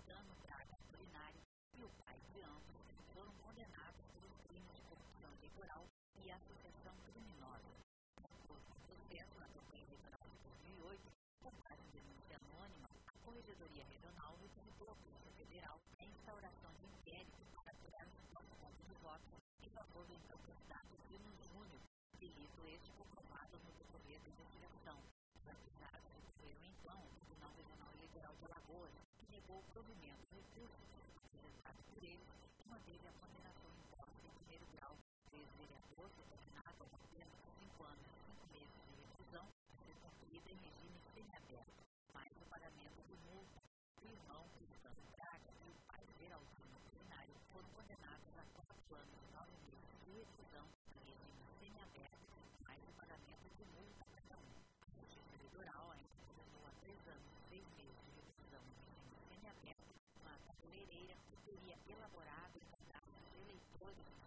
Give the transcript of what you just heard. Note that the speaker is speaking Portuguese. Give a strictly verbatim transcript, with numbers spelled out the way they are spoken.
Luciano Braga Apolinário e o pai de ambos foram condenados por crimes de corrupção eleitoral e associação criminosa. Após o processo na campanha eleitoral de dois mil e oito, por base de denúncia anônima, a Corregedoria Regional notificou a Polícia Federal a instauração de inquérito para apurar os pontos de voto em favor do então candidato Silvio Júnior, delito este comprovado no decorrer da investigação. Os acusados recorreram então ao Tribunal Regional Eleitoral de Alagoas, que negou o provimento do recurso apresentado por eles e manteve a condenação em posse de primeiro grau. O ex-vereador foi condenado a uma pena de cinco anos e cinco meses de reclusão, a ser cumprida em regime semiaberto, mais o pagamento de multa. O irmão Luciano Braga e o pai Geraldino Apolinário foram condenados a quatro anos e nove meses de reclusão em regime semiaberto, mais o pagamento de multa a cada um. A Justiça Eleitoral ainda condenou a três anos e seis meses de reclusão em regime semiaberto uma cabeleireira que teria elaborado o cadastro de eleitores